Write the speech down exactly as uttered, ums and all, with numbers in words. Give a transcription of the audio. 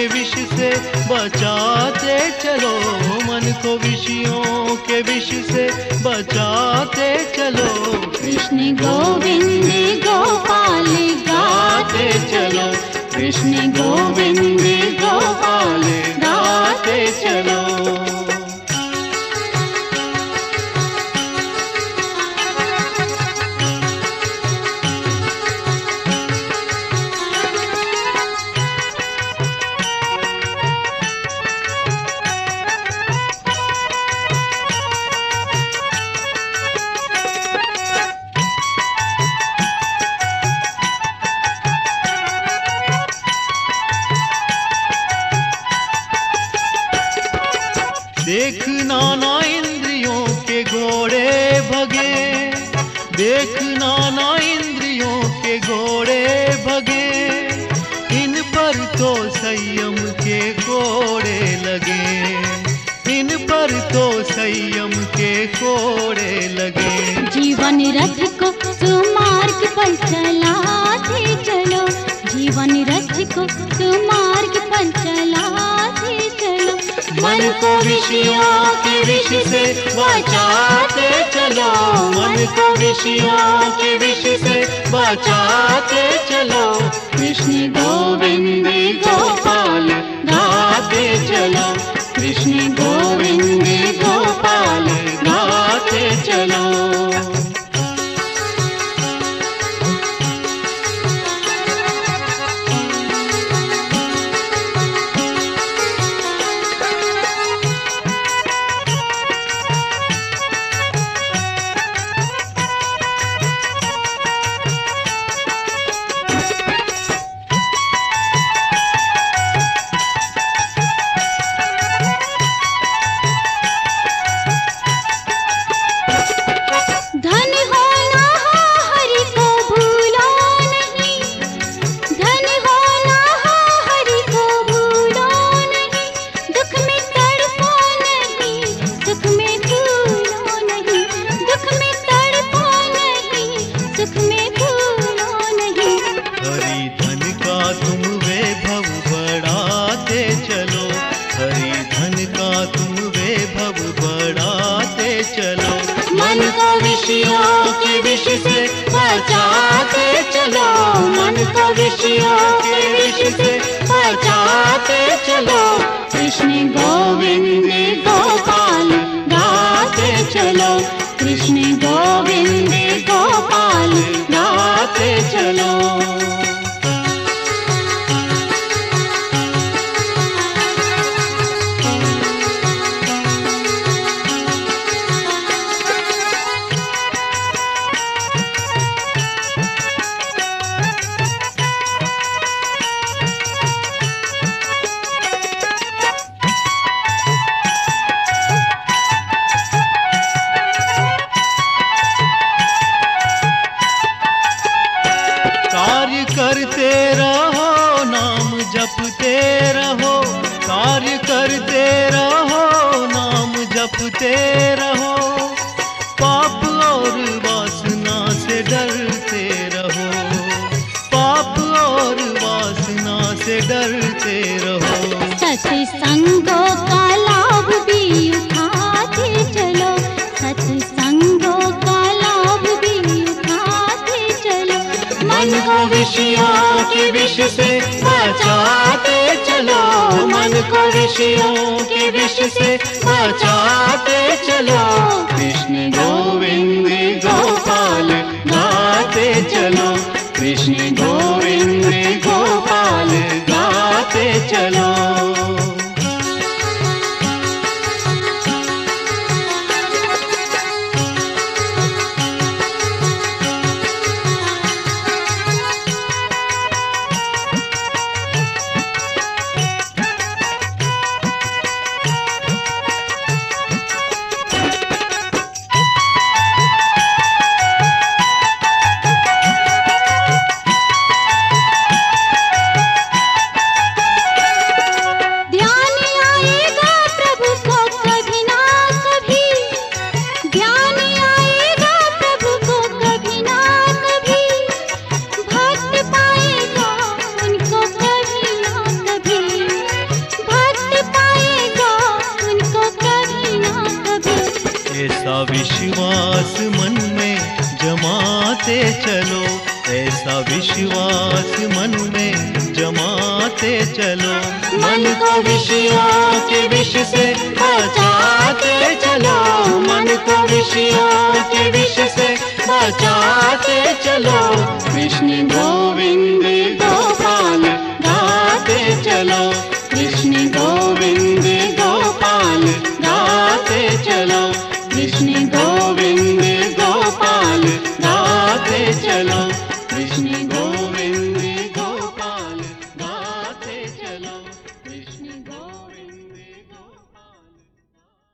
के विष से बचाते चलो, मन को विषयों के विष से बचाते चलो। कृष्ण गोविंद गोपाल गाते चलो, कृष्ण गोविंद गोपाल गाते चलो। देख नाना इंद्रियों के घोड़े भगे, देख नाना इंद्रियों के घोड़े भगे, इन पर तो संयम के कोड़े लगे, इन पर तो संयम के कोड़े लगे। जीवन रथ को सुमार्ग पर चलाते चलो, जीवन रथ को सुमार्ग पर चलाते चलो। मन को विषयों के विष से बचाते चलो, मन को विषयों के विष से बचाते चलो। कृष्ण गोविंद गोपाल गाते चलो, कृष्ण गोविंद गोपाल गाते चलो। मन को विषयों के विष से बचाते चलो, मन को विषयों के विष से बचाते चलो। कृष्ण गोविंद गोपाल गाते चलो, कृष्ण गोविंद गोपाल गाते चलो। करते रहो नाम जपते रहो, कार्य करते रहो नाम जपते रहो, पाप और वासना से डरते रहो, पाप और वासना से डरते रहो। सत्संगों का लाभ भी उठाते चलो, सत्संगों का लाभ भी उठाते चलो। मन को विषयों के विष से बचाते चलो, मन को विषयों के विष से बचाते चलो। कृष्ण गोविंद गोपाल गाते चलो, कृष्ण गोविंद गोपाल गाते चलो। चलो, ऐसा विश्वास मन में जमाते चलो। मन को विषयों के विष से बचाते चलो, मन को विषयों के विष से बचाते चलो। कृष्ण गोविंद